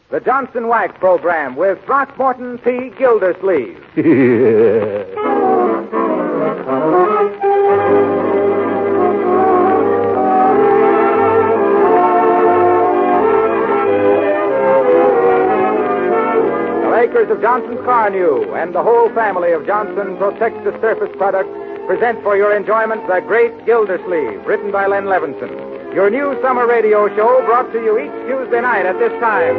the Johnson Wax Program with Throckmorton P. Gildersleeve. The makers of Johnson's Car New and the whole family of Johnson Protect the Surface products present for your enjoyment The Great Gildersleeve, written by Len Levinson. Your new summer radio show brought to you each Tuesday night at this time.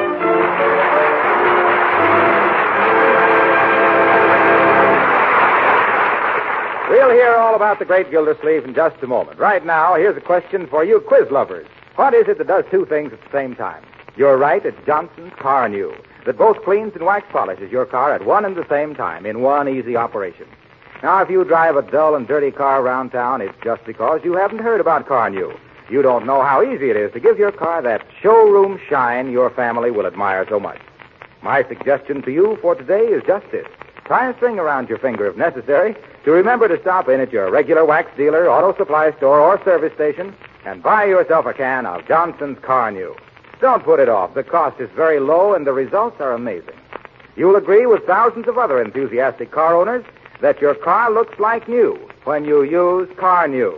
We'll hear all about The Great Gildersleeve in just a moment. Right now, here's a question for you quiz lovers. What is it that does two things at the same time? You're right, it's Johnson's Car New, that both cleans and wax polishes your car at one and the same time in one easy operation. Now, if you drive a dull and dirty car around town, it's just because you haven't heard about Car New. You don't know how easy it is to give your car that showroom shine your family will admire so much. My suggestion to you for today is just this. Tie a string around your finger if necessary to remember to stop in at your regular wax dealer, auto supply store, or service station and buy yourself a can of Johnson's Car New. Don't put it off. The cost is very low and the results are amazing. You'll agree with thousands of other enthusiastic car owners that your car looks like new when you use Car New.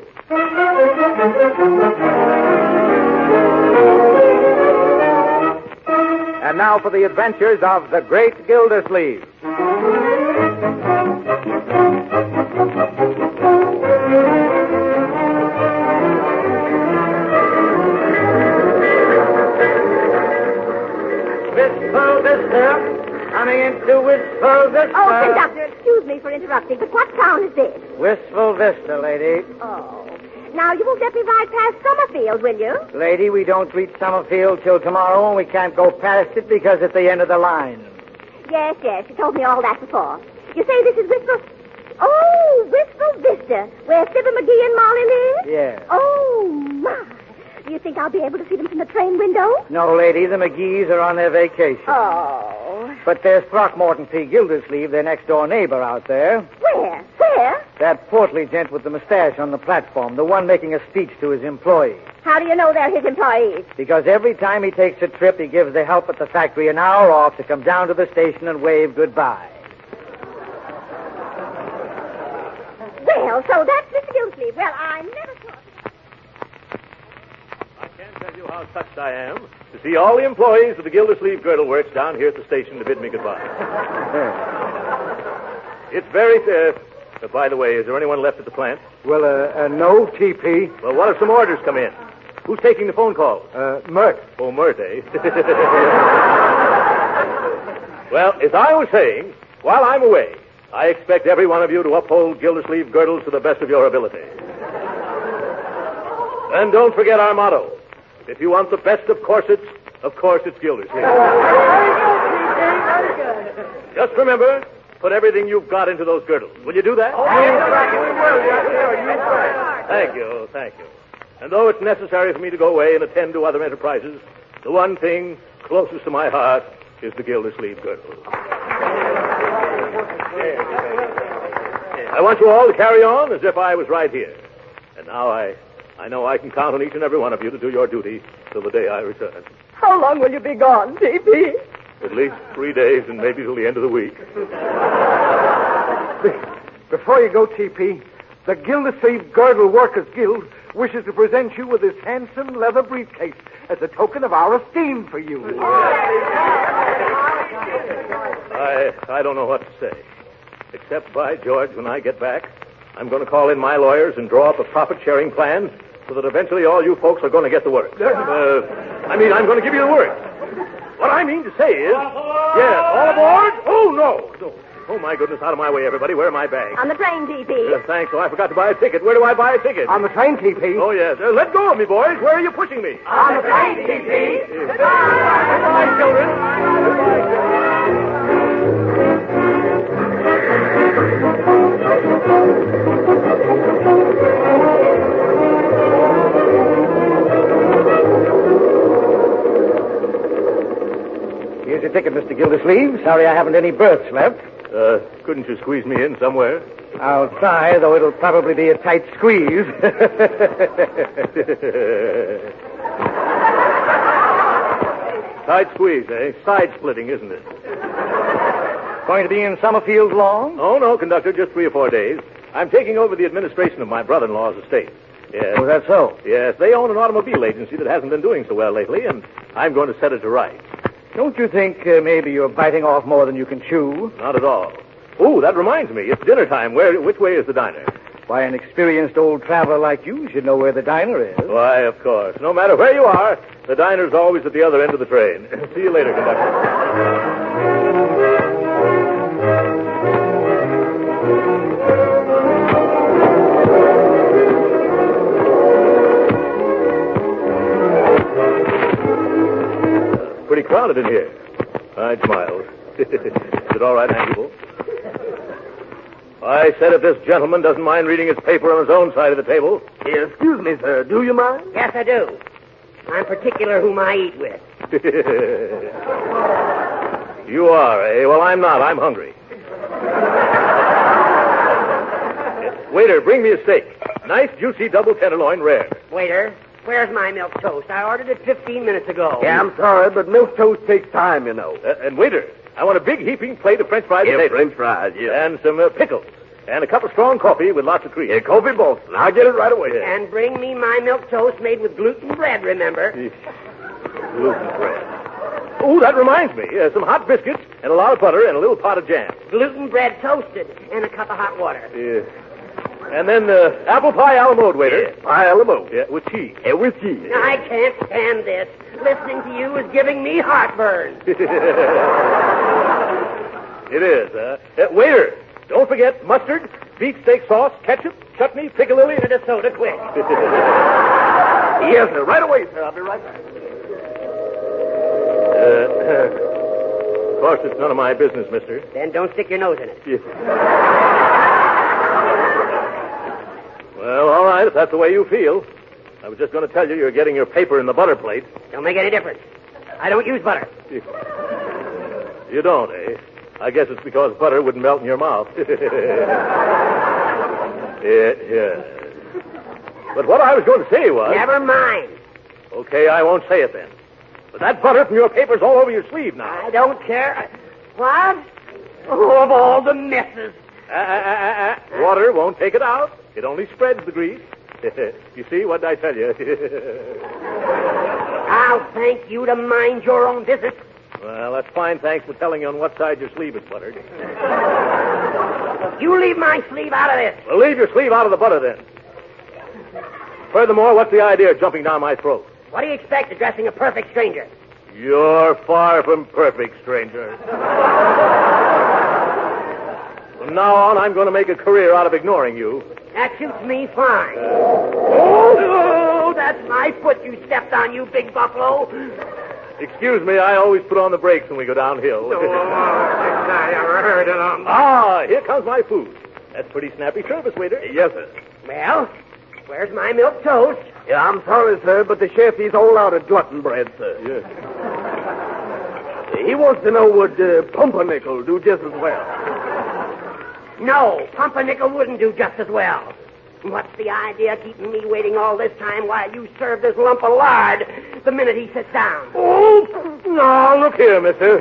And now for the adventures of the Great Gildersleeve. Wistful Vista. Coming into Wistful Vista. Oh, conductor, excuse me for interrupting, but what town is this? Wistful Vista, lady. Oh. Now, you won't let me ride past Summerfield, will you? Lady, we don't reach Summerfield till tomorrow, and we can't go past it because it's the end of the line. Yes, you told me all that before. You say this is Wistful... Oh, Wistful Vista, where Fibber McGee and Molly live? Yeah. Oh, my. Do you think I'll be able to see them from the train window? No, lady, the McGees are on their vacation. Oh. But there's Throckmorton P. Gildersleeve, their next-door neighbor out there. Where? That portly gent with the mustache on the platform, the one making a speech to his employees. How do you know they're his employees? Because every time he takes a trip, he gives the help at the factory an hour off to come down to the station and wave goodbye. Well, so that's Mr. Gildersleeve. Well, I never thought... I can't tell you how touched I am to see all the employees of the Gildersleeve Girdle Works down here at the station to bid me goodbye. It's very... by the way, is there anyone left at the plant? Well, no, TP. Well, what if some orders come in? Who's taking the phone calls? Mert. Oh, Mert, eh? Well, as I was saying, while I'm away, I expect every one of you to uphold Gildersleeve Girdles to the best of your ability. And don't forget our motto. If you want the best of corsets, of course it's Gildersleeve. Very good. Just remember, put everything you've got into those girdles. Will you do that? Oh, Thank you. And though it's necessary for me to go away and attend to other enterprises, the one thing closest to my heart is the Gildersleeve Girdle. I want you all to carry on as if I was right here. And now I know I can count on each and every one of you to do your duty till the day I return. How long will you be gone, T.P.? At least 3 days and maybe till the end of the week. Before you go, TP, the Gildersleeve Girdle Workers Guild wishes to present you with this handsome leather briefcase as a token of our esteem for you. I don't know what to say. Except, by George, when I get back, I'm going to call in my lawyers and draw up a profit-sharing plan so that eventually all you folks are going to get the work. I'm going to give you the work. What I mean to say is... Yes, all aboard? Oh, no. Oh, my goodness, out of my way, everybody. Where are my bags? On the train, T.P. Thanks. Oh, I forgot to buy a ticket. Where do I buy a ticket? On the train, TP. Oh, yes. Let go of me, boys. Where are you pushing me? On the train, T.P. Goodbye, children. Goodbye, children. Here's your ticket, Mr. Gildersleeve. Sorry I haven't any berths left. Couldn't you squeeze me in somewhere? I'll try, though it'll probably be a tight squeeze. Tight squeeze, eh? Side splitting, isn't it? Going to be in Summerfield long? Oh, no, conductor, just 3 or 4 days. I'm taking over the administration of my brother-in-law's estate. Yes. Oh, that's so? Yes, they own an automobile agency that hasn't been doing so well lately, and I'm going to set it to rights. Don't you think maybe you're biting off more than you can chew? Not at all. Oh, that reminds me. It's dinner time. Which way is the diner? Why, an experienced old traveler like you should know where the diner is. Why, of course. No matter where you are, the diner's always at the other end of the train. See you later, conductor. Pretty crowded in here. I smiled. Is it all right, Angular? I said if this gentleman doesn't mind reading his paper on his own side of the table. Excuse me, sir. Do you mind? Yes, I do. I'm particular whom I eat with. You are, eh? Well, I'm not. I'm hungry. Waiter, bring me a steak. Nice, juicy double tenderloin, rare. Waiter, where's my milk toast? I ordered it 15 minutes ago. Yeah, I'm sorry, but milk toast takes time, you know. And waiter, I want a big heaping plate of French fried potatoes. French fries, yeah. And some pickles. And a cup of strong coffee with lots of cream. Yeah, coffee Boston. I'll get it right away. And bring me my milk toast made with gluten bread, remember? Gluten bread. Oh, that reminds me. Some hot biscuits and a lot of butter and a little pot of jam. Gluten bread toasted and a cup of hot water. Yeah. And then apple pie a la mode, waiter. Yeah, pie a la mode. Yeah, with cheese. Yeah, with cheese. I can't stand this. Listening to you is giving me heartburn. It is, waiter, don't forget mustard, beefsteak sauce, ketchup, chutney, piccalilli, And a soda quick. Yes, sir. Right away, sir. I'll be right back. Of course, it's none of my business, mister. Then don't stick your nose in it. Well, all right, if that's the way you feel. I was just going to tell you you're getting your paper in the butter plate. Don't make any difference. I don't use butter. You don't, eh? I guess it's because butter wouldn't melt in your mouth. Yeah. But what I was going to say was... Never mind. Okay, I won't say it then. But that butter from your paper's all over your sleeve now. I don't care. What? Oh, of all the messes. Water won't take it out. It only spreads the grease. You see, what did I tell you? I'll thank you to mind your own business. Well, that's fine. Thanks for telling you on what side your sleeve is buttered. You leave my sleeve out of this. Well, leave your sleeve out of the butter, then. Furthermore, what's the idea of jumping down my throat? What do you expect addressing a perfect stranger? You're far from perfect, stranger. From now on, I'm going to make a career out of ignoring you. That suits me fine. Oh, that's my foot you stepped on, you big buffalo. Excuse me, I always put on the brakes when we go downhill. I ever heard of them. Here comes my food. That's pretty snappy service, waiter. Yes, sir. Well, where's my milk toast? Yeah, I'm sorry, sir, but the chef, he's all out of glutton bread, sir. Yes. He wants to know would pumpernickel do just as well. No, pumpernickel wouldn't do just as well. What's the idea keeping me waiting all this time while you serve this lump of lard the minute he sits down? Oh, no, look here, mister.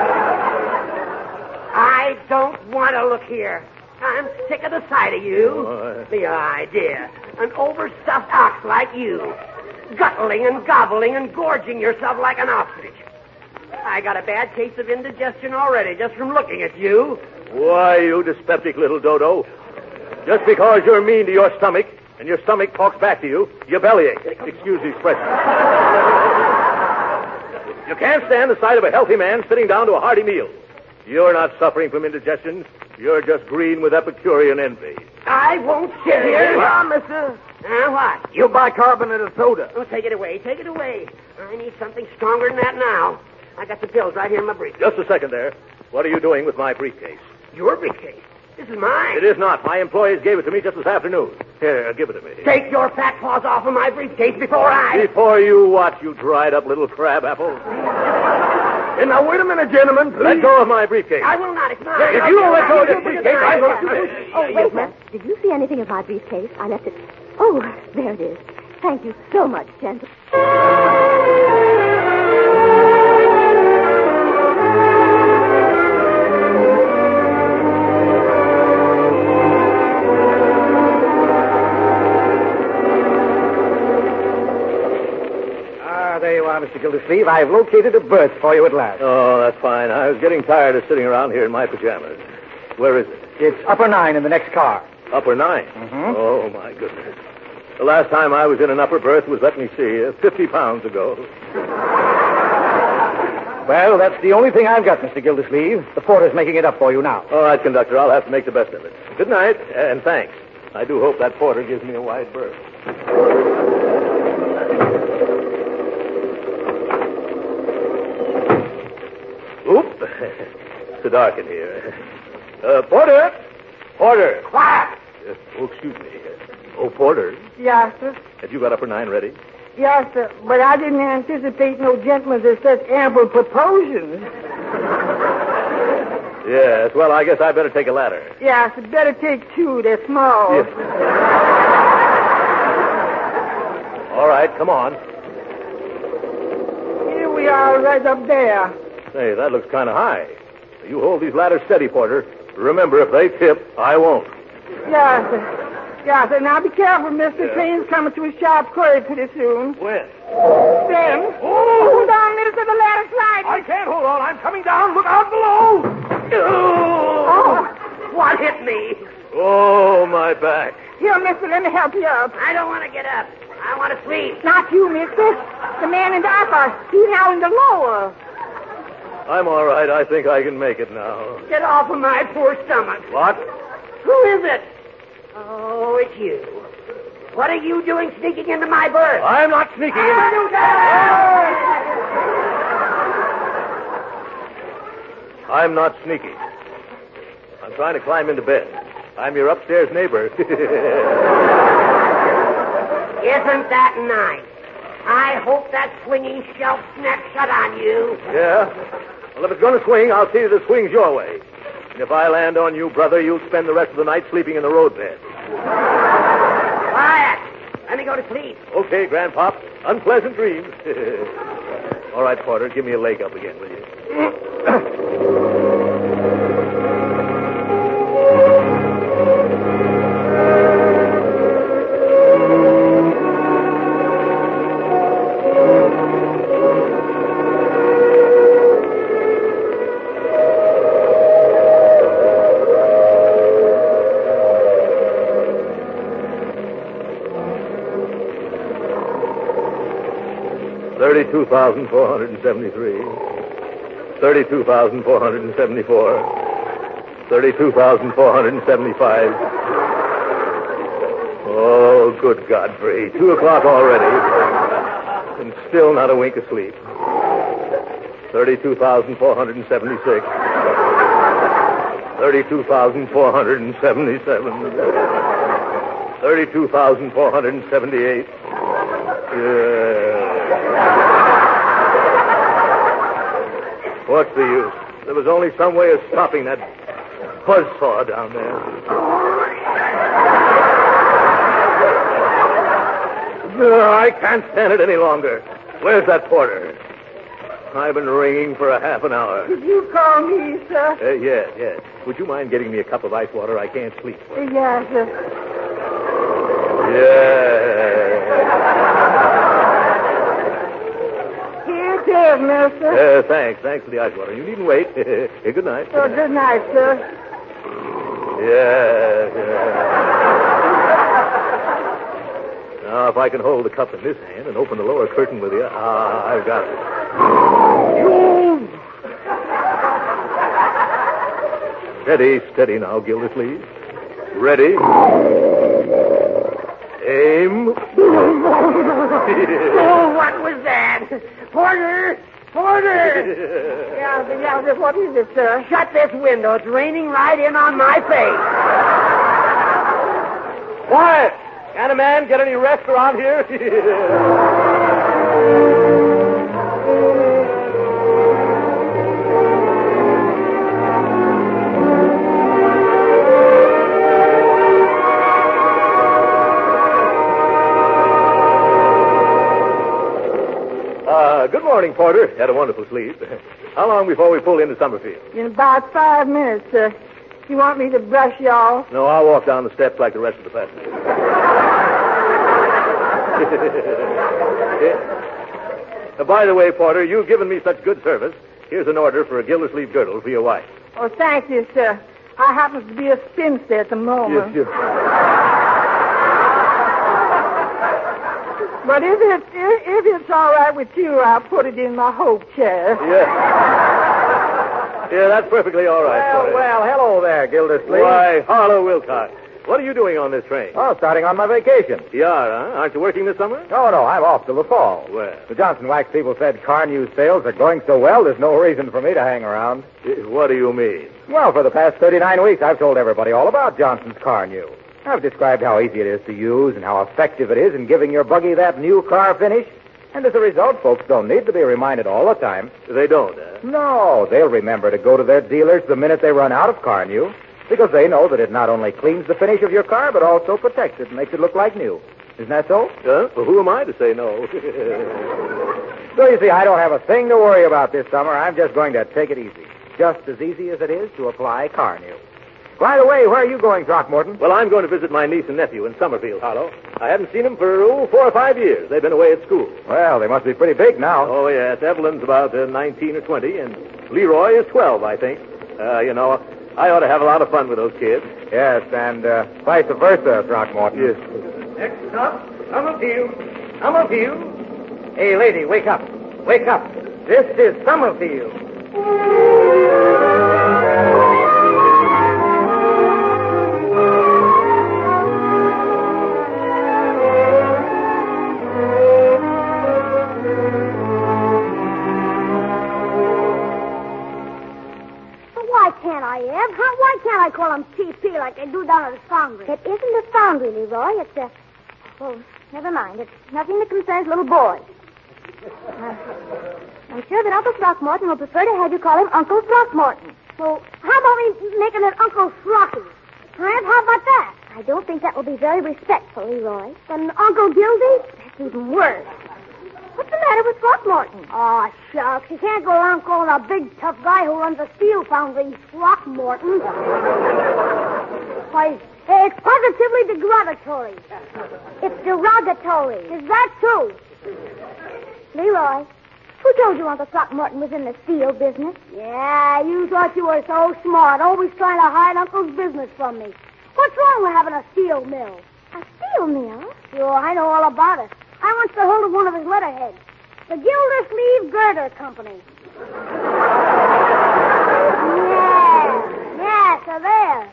I don't want to look here. I'm sick of the sight of you. Oh, The idea. An overstuffed ox like you. Guttling and gobbling and gorging yourself like an ostrich. I got a bad case of indigestion already just from looking at you. Why, you dyspeptic little dodo. Just because you're mean to your stomach and your stomach talks back to you, you bellyache. Excuse the expression. You can't stand the sight of a healthy man sitting down to a hearty meal. You're not suffering from indigestion. You're just green with Epicurean envy. I won't sit here. mister. What? You bicarbonated soda. Oh, take it away. Take it away. I need something stronger than that now. I got the bills right here in my briefcase. Just a second there. What are you doing with my briefcase? Your briefcase? This is mine. It is not. My employees gave it to me just this afternoon. Here, give it to me. Take your fat paws off of my briefcase before I... Before you what, you dried up little crab apple? And now, wait a minute, gentlemen, please. Let go of my briefcase. I will not. It's mine. If you don't let go of this briefcase, I'm going to... Oh, wait a minute. Did you see anything of my briefcase? I left it... Oh, there it is. Thank you so much, gentlemen. Gildersleeve, I've located a berth for you at last. Oh, that's fine. I was getting tired of sitting around here in my pajamas. Where is it? It's upper 9 in the next car. Upper 9? Mhm. Oh, my goodness. The last time I was in an upper berth was, let me see, 50 pounds ago. Well, that's the only thing I've got, Mr. Gildersleeve. The porter's making it up for you now. All right, conductor, I'll have to make the best of it. Good night, and thanks. I do hope that porter gives me a wide berth. Oop. It's so dark in here. Porter! Porter! Quiet! Oh, excuse me. Oh, Porter, Yes, sir. have you got upper 9 ready? Yes, sir. But I didn't anticipate no gentlemen to such ample proportions. Yes, well, I guess I better take a ladder. Yes, better take 2. They're small. Yes. All right, come on. Here we are right up there. Say, that looks kind of high. You hold these ladders steady, Porter. Remember, if they tip, I won't. Yes, sir. Yes, sir. Now be careful, mister. Yeah. Train's coming to a sharp curve pretty soon. When? Then, hold on, mister, the ladder slide. I can't hold on. I'm coming down. Look out below. Oh, what hit me? Oh, my back. Here, mister, let me help you up. I don't want to get up. I want to sleep. Not you, mister. The man in the upper. He's now in the lower. I'm all right. I think I can make it now. Get off of my poor stomach. What? Who is it? Oh, it's you. What are you doing sneaking into my berth? I'm not sneaking in. I'm not sneaking. I'm trying to climb into bed. I'm your upstairs neighbor. Isn't that nice? I hope that swinging shelf snaps shut on you. Yeah? Well, if it's going to swing, I'll see that it swings your way. And if I land on you, brother, you'll spend the rest of the night sleeping in the roadbed. Quiet. Let me go to sleep. Okay, Grandpop. Unpleasant dreams. All right, Porter, give me a leg up again, will you? 32,473. 32,474. 32,475. Oh, good Godfrey. 2 o'clock already. And still not a wink of sleep. 32,476. 32,477. 32,478. What's the use? There was only some way of stopping that buzzsaw down there. I can't stand it any longer. Where's that porter? I've been ringing for a half an hour. Did you call me, sir? Yes. Would you mind getting me a cup of ice water? I can't sleep. Yes, sir. Yeah. Here it is, mister. Thanks for the ice water. You needn't wait. Good night. Oh, good night, sir. Yeah. Now, if I can hold the cup in this hand and open the lower curtain with the... I've got it. Steady now, Gildersleeve. Ready. Aim. Oh, what was that? Porter! Yeah, what is it, sir? Shut this window. It's raining right in on my face. Quiet! Can a man get any rest around here? Good morning, Porter. Had a wonderful sleep. How long before we pull into Summerfield? In about 5 minutes, sir. You want me to brush you off? No, I'll walk down the steps like the rest of the passengers. By the way, Porter, you've given me such good service. Here's an order for a Gildersleeve girdle for your wife. Oh, thank you, sir. I happen to be a spinster at the moment. Yes. But if it's all right with you, I'll put it in my hope chair. Yeah, that's perfectly all right, Porter. Well, hello there, Gildersleeve. Why, Harlow Wilcox. What are you doing on this train? Oh, starting on my vacation. You are, huh? Aren't you working this summer? No, I'm off till the fall. Well. The Johnson Wax people said car news sales are going so well, there's no reason for me to hang around. What do you mean? Well, for the past 39 weeks, I've told everybody all about Johnson's Car News. I've described how easy it is to use and how effective it is in giving your buggy that new car finish. And as a result, folks don't need to be reminded all the time. They don't, huh? No, they'll remember to go to their dealers the minute they run out of Car News, because they know that it not only cleans the finish of your car, but also protects it and makes it look like new. Isn't that so? Well, who am I to say no? So you see, I don't have a thing to worry about this summer. I'm just going to take it easy. Just as easy as it is to apply Car News. By the way, where are you going, Throckmorton? Well, I'm going to visit my niece and nephew in Summerfield, Harlow. I haven't seen them for, 4 or 5 years. They've been away at school. Well, they must be pretty big now. Oh, yes. Evelyn's about 19 or 20, and Leroy is 12, I think. I ought to have a lot of fun with those kids. Yes, and vice versa, Throckmorton. Yes. Next stop, Summerfield. Summerfield. Hey, lady, wake up. Wake up. This is Summerfield. Why can't I call him TP like they do down at the foundry? It isn't a foundry, Leroy. It's a... Oh, never mind. It's nothing that concerns little boys. I'm sure that Uncle Throckmorton will prefer to have you call him Uncle Throckmorton. Well, how about me making it Uncle Throcky? Grant, how about that? I don't think that will be very respectful, Leroy. Then Uncle Gildy? That's even worse. What's the matter with Throckmorton? Oh, shucks. You can't go around calling a big, tough guy who runs a steel foundry Throckmorton. Why, it's positively derogatory. It's derogatory. Is that true? Leroy, who told you Uncle Throckmorton was in the steel business? Yeah, you thought you were so smart, always trying to hide Uncle's business from me. What's wrong with having a steel mill? A steel mill? Sure, I know all about it. I once got hold of one of his letterheads. The Gildersleeve Girder Company. Yeah, so there.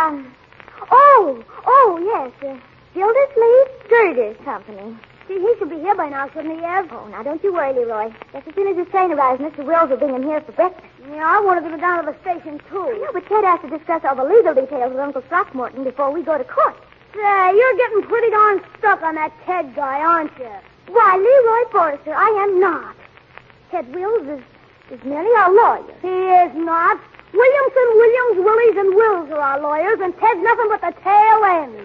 Yes. Gildersleeve Girder Company. See, he should be here by now, shouldn't he, Ev? Oh, now don't you worry, Leroy. Just as soon as his train arrives, Mr. Wills will bring him here for breakfast. Yeah, I wanted to go down to the station, too. I know, but Ted has to discuss all the legal details with Uncle Throckmorton before we go to court. Say, you're getting pretty darn stuck on that Ted guy, aren't you? Why, Leroy Forrester, I am not. Ted Wills is merely our lawyer. He is not. Williamson, Williams, Willies, and Wills are our lawyers, and Ted's nothing but the tail end.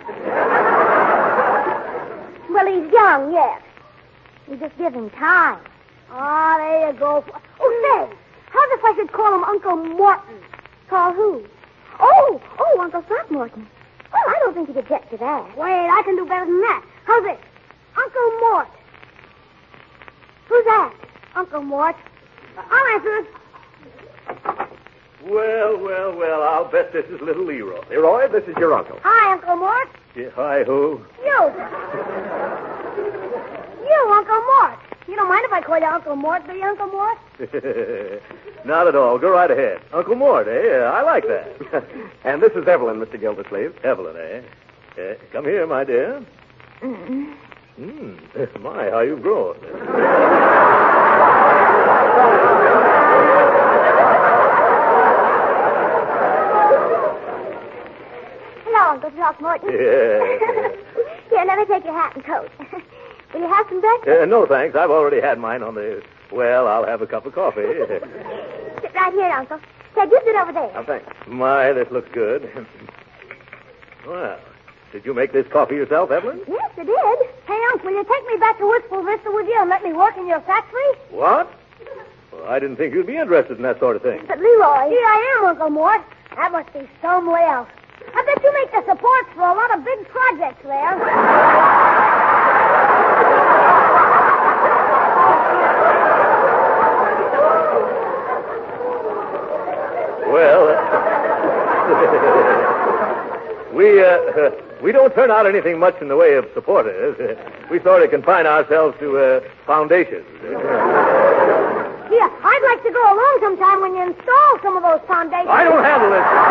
Well, he's young yet. You just give him time. Ah, there you go. Oh, say, how's if I should call him Uncle Morton? Call who? Oh, Uncle Throckmorton. Well, I don't think he'd object to that. Wait, I can do better than that. How's this? Uncle Mort. Who's that? Uncle Mort. I'll answer it. Well, I'll bet this is little Leroy. Leroy, this is your uncle. Hi, Uncle Mort. Yeah, hi, who? You, Uncle Mort. You don't mind if I call you Uncle Mort, do you, Uncle Mort? Not at all. Go right ahead. Uncle Mort, eh? I like that. And this is Evelyn, Mr. Gildersleeve. Evelyn, eh? Come here, my dear. My, how you've grown. Hello, Uncle Throckmorton. Yeah. Here, let me take your hat and coat. Will you have some breakfast? No, thanks. I've already had mine on the... Well, I'll have a cup of coffee. Sit right here, Uncle. Ted, you sit over there. Oh, thanks. My, this looks good. Well, did you make this coffee yourself, Evelyn? Yes, I did. Hey, Uncle, will you take me back to Wistful Vista with you and let me work in your factory? What? Well, I didn't think you'd be interested in that sort of thing. But, Leroy... Here I am, Uncle Mort. That must be some way out. I bet you make the supports for a lot of big projects there. We don't turn out anything much in the way of supporters. We sort of confine ourselves to foundations. Yeah, I'd like to go along sometime when you install some of those foundations. I don't handle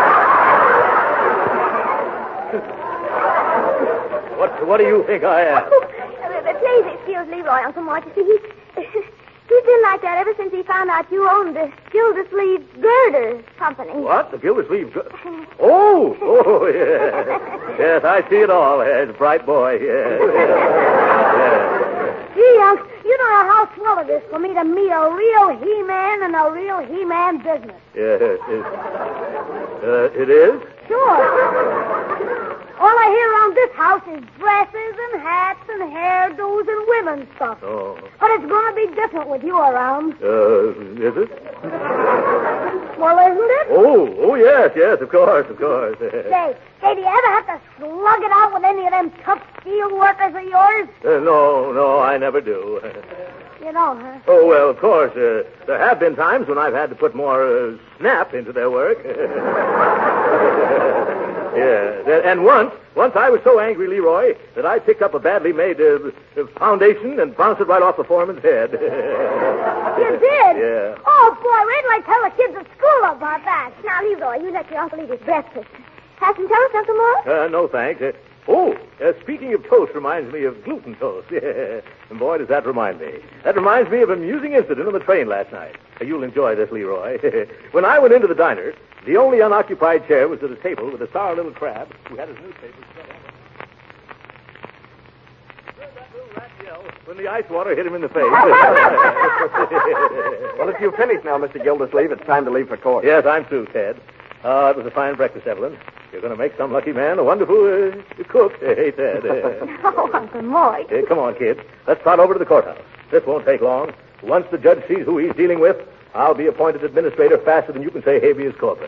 this. What do you think I am? Please excuse Leroy, Uncle Mort. You see, he's been like that ever since he found out you owned the Gildersleeve Girder Company. What? The Gildersleeve? Oh, yes. Yes, I see it all. Yes, bright boy, yes. Gee, Uncle, you don't know how swell it is for me to meet a real He-Man in a real He-Man business. Yes, it is? Sure. All I hear around this house is dresses and hats and hairdos and women's stuff. Oh. But it's going to be different with you around. Is it? Well, isn't it? Oh, yes, of course. Say, do you ever have to slug it out with any of them tough steel workers of yours? No, I never do. You don't, huh? Oh, well, of course. There have been times when I've had to put more snap into their work. Yeah, and once I was so angry, Leroy, that I picked up a badly made foundation and bounced it right off the foreman's head. You did? Yeah. Oh, boy, wait till I tell the kids at school about that. Now, Leroy, you let your uncle eat his breakfast. Have some toast, Uncle Mort? No, thanks. Speaking of toast reminds me of gluten toast. Yeah. And boy, does that remind me. That reminds me of an amusing incident on the train last night. You'll enjoy this, Leroy. When I went into the diner, the only unoccupied chair was at a table with a sour little crab who had his newspaper spread out. Heard that little rat yell when the ice water hit him in the face. Well, if you've finished now, Mr. Gildersleeve, it's time to leave for court. Yes, I'm through, Ted. It was a fine breakfast, Evelyn. You're going to make some lucky man a wonderful cook. Hey, Ted. Oh, Uncle Mort. Come on, kids. Let's trot over to the courthouse. This won't take long. Once the judge sees who he's dealing with, I'll be appointed administrator faster than you can say habeas corpus.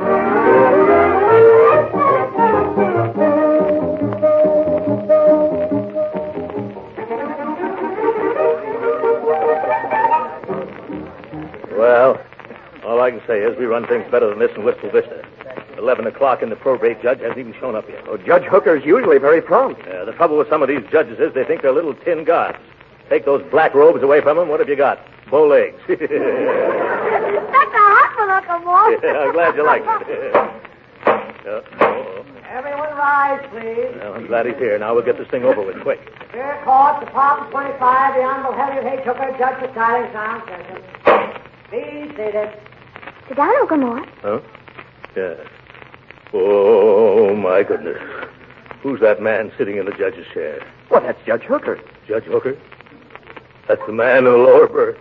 Well, all I can say is we run things better than this in Wistful Vista. 11 o'clock and the probate judge hasn't even shown up yet. Oh, Judge Hooker's usually very prompt. The trouble with some of these judges is they think they're little tin gods. Take those black robes away from them, what have you got? Bow legs. That's a hot one, Uncle Mort. Yeah, I'm glad you like it. Everyone rise, please. Well, I'm glad he's here. Now we'll get this thing over with quick. Fair court, Department 25, the Honorable Henry H. Hooker, Judge presiding, sound session. Please seated. Sit down, Uncle Mort. Huh? Yeah. Oh, my goodness. Who's that man sitting in the judge's chair? Well, that's Judge Hooker. Judge Hooker? That's the man in the lower berth.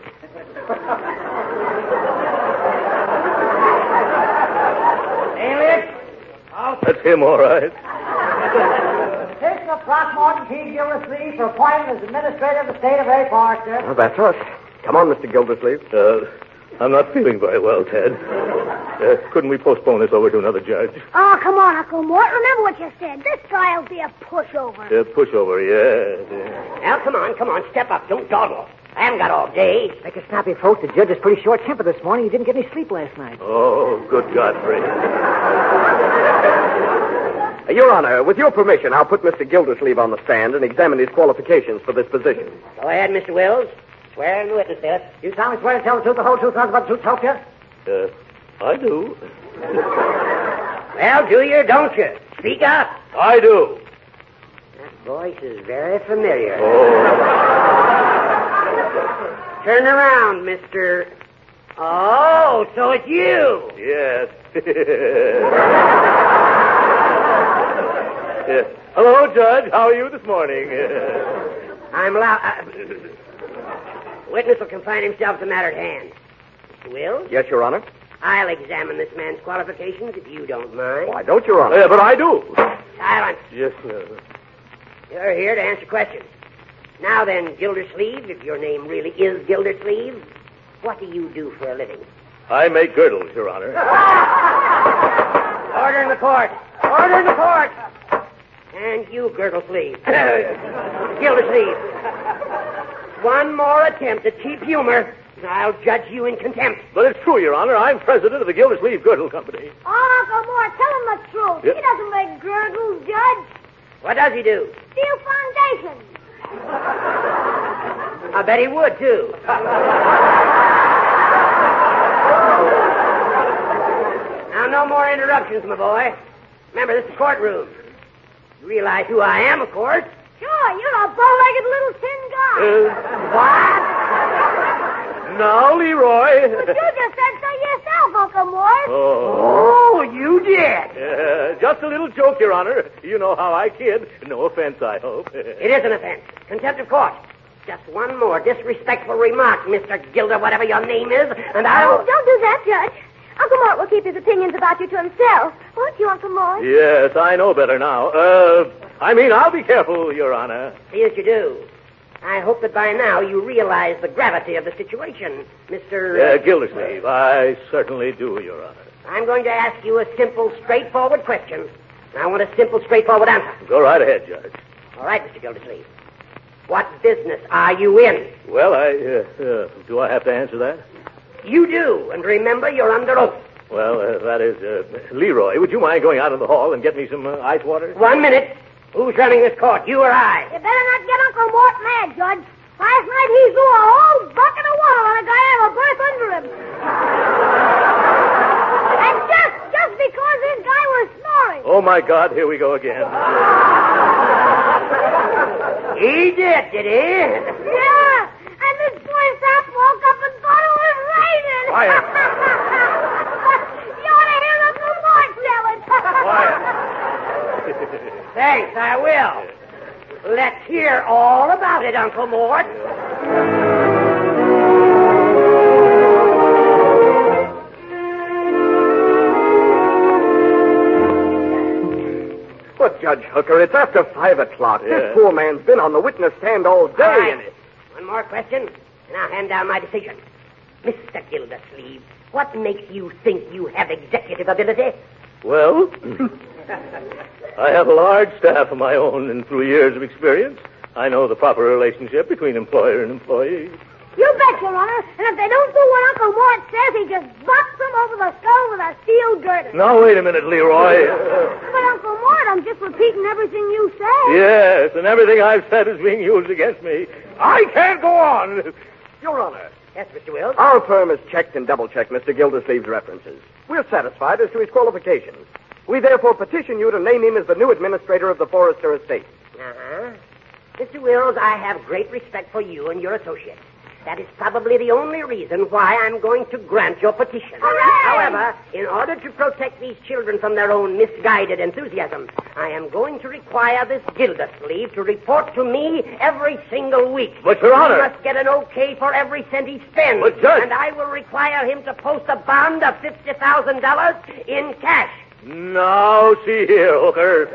Alias? That's him, all right. Petition of Throckmorton T. Gildersleeve for appointment as administrator of the state of A. Forester. Well, that's us. Come on, Mr. Gildersleeve. I'm not feeling very well, Ted. Couldn't we postpone this over to another judge? Oh, come on, Uncle Mort. Remember what you said. This guy'll be a pushover. Pushover, yeah. Now, come on. Step up. Don't dawdle. I haven't got all day. Make a snappy, folks. The judge is pretty short-tempered this morning. He didn't get any sleep last night. Oh, good Godfrey. Your Honor, with your permission, I'll put Mr. Gildersleeve on the stand and examine his qualifications for this position. Go ahead, Mr. Wills. Swear in the witness there. You solemnly swear to tell the truth, the whole truth, nothing but the truth, help you? I do. Well, do you or don't you? Speak up. I do. That voice is very familiar. Oh. Turn around, Mr. Oh, so it's you. Yes. Yes. Hello, Judge. How are you this morning? I'm allowed... Witness will confine himself to the matter at hand. Mr. Wills? Yes, Your Honor. I'll examine this man's qualifications if you don't mind. Why don't, Your Honor? Yeah, but I do. Silence. Yes, sir. You're here to answer questions. Now then, Gildersleeve, if your name really is Gildersleeve, what do you do for a living? I make girdles, Your Honor. Order in the court. Order in the court. And you, Girdlesleeve. Gildersleeve. One more attempt at cheap humor, I'll judge you in contempt. But it's true, Your Honor. I'm president of the Gildersleeve Girdle Company. Oh, Uncle Mort, tell him the truth. Yep. He doesn't make girdles, Judge. What does he do? Steel foundation. I bet he would, too. Now, no more interruptions, my boy. Remember, this is the courtroom. You realize who I am, of course. Sure, you're a bow-legged little tin guy. What? Now, Leroy. But you just said so yourself, Uncle Mort. Oh, you did. Just a little joke, Your Honor. You know how I kid. No offense, I hope. It is an offense. Contempt of court. Just one more disrespectful remark, Mr. Gilder, whatever your name is, and I'll... Oh, don't do that, Judge. Uncle Mort will keep his opinions about you to himself. Won't you, Uncle Mort? Yes, I know better now. I'll be careful, Your Honor. See as you do. I hope that by now you realize the gravity of the situation, Mr. Gildersleeve, I certainly do, Your Honor. I'm going to ask you a simple, straightforward question. And I want a simple, straightforward answer. Go right ahead, Judge. All right, Mr. Gildersleeve. What business are you in? Well, do I have to answer that? You do, and remember, you're under oath. Well, that is, Leroy, would you mind going out in the hall and get me some ice water? 1 minute. Who's running this court, you or I? You better not get Uncle Mort mad, Judge. Last night he threw a whole bucket of water on a guy out of a berth under him. And just because this guy was snoring. Oh, my God, here we go again. He did he? Yeah, and this poor sap woke up and thought it was raining. Quiet. You ought to hear Uncle Mort tell it. Quiet. Thanks, I will. Let's hear all about it, Uncle Mort. But, Judge Hooker, it's after 5 o'clock. Yeah. This poor man's been on the witness stand all day. All right. And One more question, and I'll hand down my decision. Mr. Gildersleeve, what makes you think you have executive ability? Well, I have a large staff of my own, and through years of experience, I know the proper relationship between employer and employee. You bet, Your Honor. And if they don't do what Uncle Mort says, he just bops them over the skull with a steel girder. Now, wait a minute, Leroy. But, Uncle Mort, I'm just repeating everything you say. Yes, and everything I've said is being used against me. I can't go on. Your Honor, Yes, Mr. Wills? our firm has checked and double-checked Mr. Gildersleeve's references. We're satisfied as to his qualifications. We therefore petition you to name him as the new administrator of the Forrester estate. Uh-huh. Mr. Wills, I have great respect for you and your associates. That is probably the only reason why I'm going to grant your petition. Hooray! However, in order to protect these children from their own misguided enthusiasm, I am going to require this Gildersleeve to report to me every single week. But, Your Honor... He must get an okay for every cent he spends. But, Judge... And I will require him to post a bond of $50,000 in cash. Now, see here, Hooker.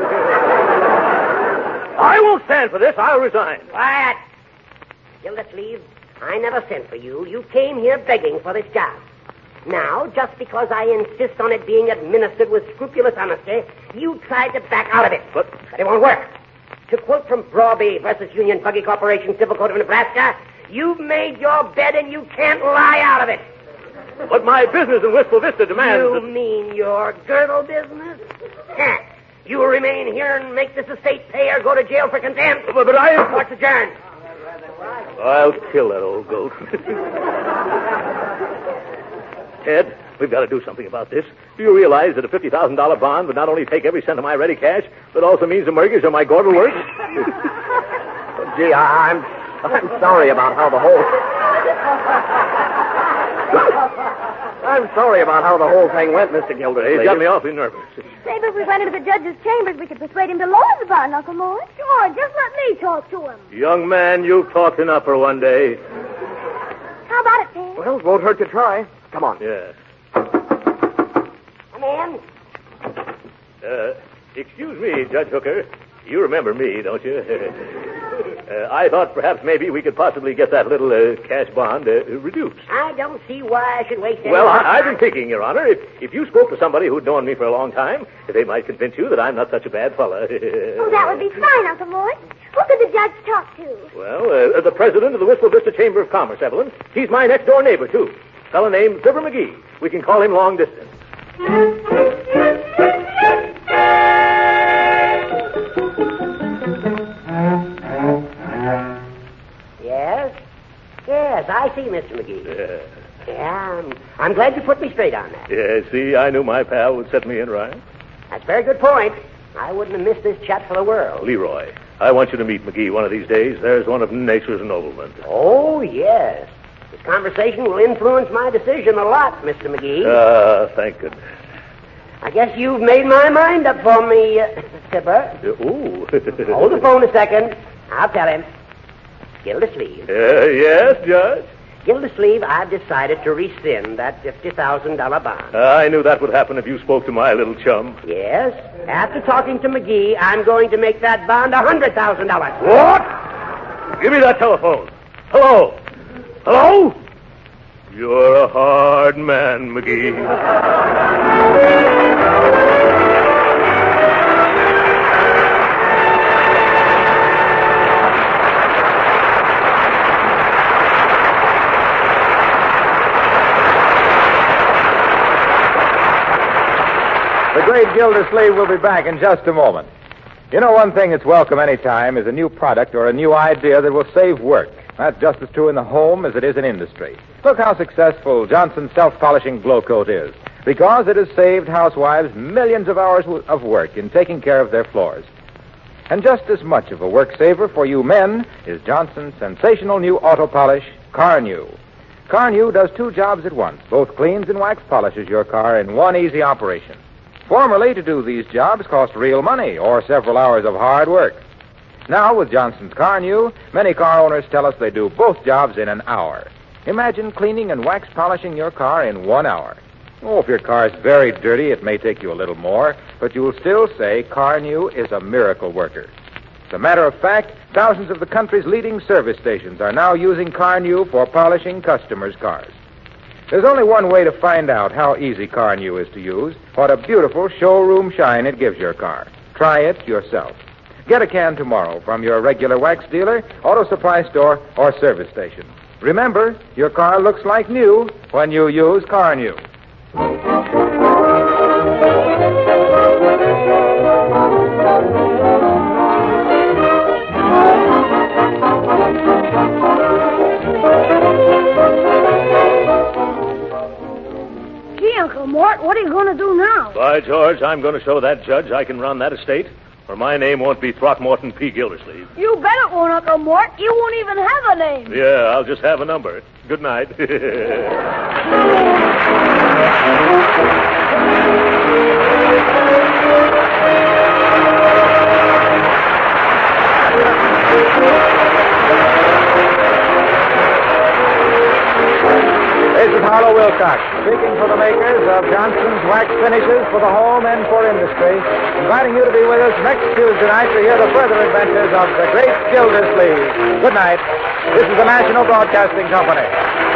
I won't stand for this. I'll resign. Quiet. Gildersleeve, I never sent for you. You came here begging for this job. Now, just because I insist on it being administered with scrupulous honesty, you tried to back out of it. But it won't work. To quote from Brawby versus Union Buggy Corporation, Civil Code of Nebraska, you've made your bed and you can't lie out of it. But my business in Wistful Vista demands... You mean your girdle business? Huh. You will remain here and make this estate pay or go to jail for contempt. But I... Court's adjourned. I'll kill that old goat. Ted, we've got to do something about this. Do you realize that a $50,000 bond would not only take every cent of my ready cash, but also means the mortgage on my Gordon works? Gee, I'm sorry about how the whole... I'm sorry about how the whole thing went, Mr. Gildersleeve. He's got me awfully nervous. Maybe if we went into the judge's chambers, we could persuade him to lower the bond, Uncle Mort. Sure, just let me talk to him. Young man, you've talked enough for one day. How about it, Ted? Well, it won't hurt to try. Come on. Yes. Come in. Excuse me, Judge Hooker. You remember me, don't you? I thought perhaps maybe we could possibly get that little cash bond reduced. I don't see why I should waste any Well, more I've time. been thinking, Your Honor, if you spoke to somebody who'd known me for a long time, they might convince you that I'm not such a bad fella. Oh, that would be fine, Uncle Mort. Who could the judge talk to? Well, the president of the Wistful Vista Chamber of Commerce, Evelyn. He's my next-door neighbor, too. A fellow named Fibber McGee. We can call him long distance. Yes, I see, Mr. McGee. Yeah, I'm glad you put me straight on that. Yeah, see, I knew my pal would set me in right. That's a very good point. I wouldn't have missed this chat for the world. Leroy, I want you to meet McGee one of these days. There's one of nature's noblemen. Oh, yes. This conversation will influence my decision a lot, Mr. McGee. Thank goodness. I guess you've made my mind up for me, Fibber. Ooh. Hold the phone a second. I'll tell him. Gildersleeve. Yes, Judge? Gildersleeve, I've decided to rescind that $50,000 bond. I knew that would happen if you spoke to my little chum. Yes. After talking to McGee, I'm going to make that bond $100,000. What? Give me that telephone. Hello? Hello? You're a hard man, McGee. The great Gildersleeve will be back in just a moment. You know, one thing that's welcome any time is a new product or a new idea that will save work. That's just as true in the home as it is in industry. Look how successful Johnson's self-polishing glow coat is, because it has saved housewives millions of hours of work in taking care of their floors. And just as much of a work saver for you men is Johnson's sensational new auto polish, Car-New. Car-New does two jobs at once, both cleans and wax polishes your car in one easy operation. Formerly, to do these jobs cost real money or several hours of hard work. Now, with Johnson's Car-New, many car owners tell us they do both jobs in an hour. Imagine cleaning and wax polishing your car in 1 hour. Oh, if your car is very dirty, it may take you a little more, but you'll still say Car-New is a miracle worker. As a matter of fact, thousands of the country's leading service stations are now using Car-New for polishing customers' cars. There's only one way to find out how easy Car-New is to use, what a beautiful showroom shine it gives your car. Try it yourself. Get a can tomorrow from your regular wax dealer, auto supply store, or service station. Remember, your car looks like new when you use Car-New. Uncle Mort, what are you going to do now? By George, I'm going to show that judge I can run that estate, or my name won't be Throckmorton P. Gildersleeve. You bet it won't, Uncle Mort. You won't even have a name. Yeah, I'll just have a number. Good night. This is Harlow Wilcox, speaking for the makers of Johnson's Wax Finishes for the home and for industry, inviting you to be with us next Tuesday night to hear the further adventures of the great Gildersleeve. Good night. This is the National Broadcasting Company.